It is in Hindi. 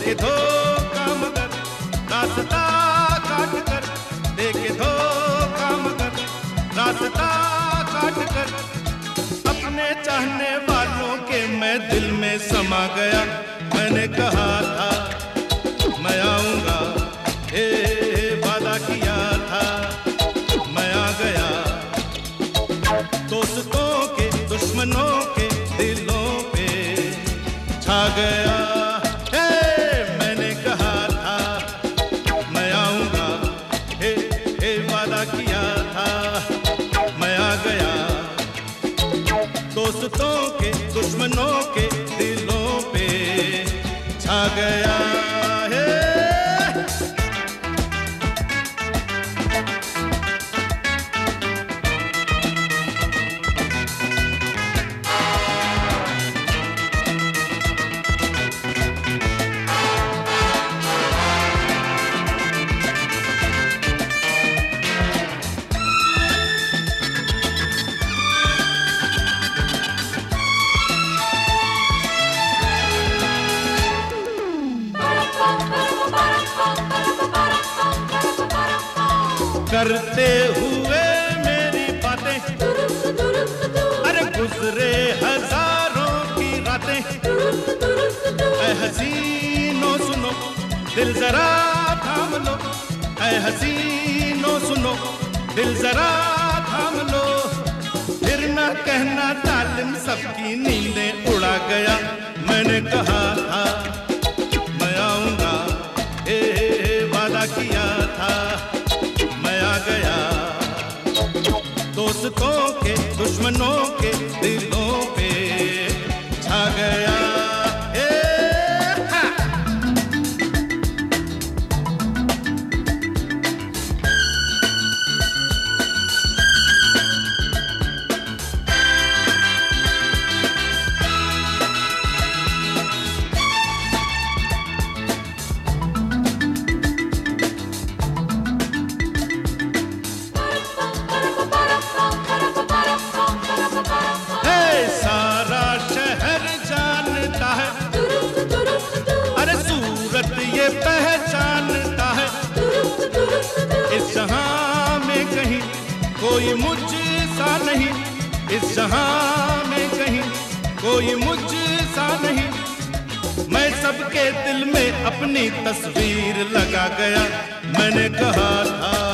देके धोखा मगर रास्ता काट कर, देके धोखा मगर रास्ता काट कर, अपने चाहने वालों के मैं दिल में समा गया। मैंने कहा था मैं आऊंगा, वादा किया था मैं आ गया। दोस्तों के दुश्मनों के दिलों पे छा गया। मैंने कहा था मैं आऊंगा, वादा किया था मैं आ गया। दोस्तों के दुश्मनों के दिलों पे छा गया। करते हुए मेरी बातें, अरे गुजरे हजारों की रातें। ऐ हसीनों सुनो दिल जरा थाम लो, ऐ हसीनों सुनो दिल जरा थाम लो। फिर न कहना जालिम सबकी नींदें उड़ा गया। मैंने कहा था मैं आऊंगा, वादा किया था मैं आ गया। दोस्तों के दुश्मनों के दिलों पे छा गया। ये पहचानता है इस जहां में कहीं कोई मुझसा नहीं, इस जहां में कहीं कोई मुझसा नहीं। मैं सबके दिल में अपनी तस्वीर लगा गया। मैंने कहा था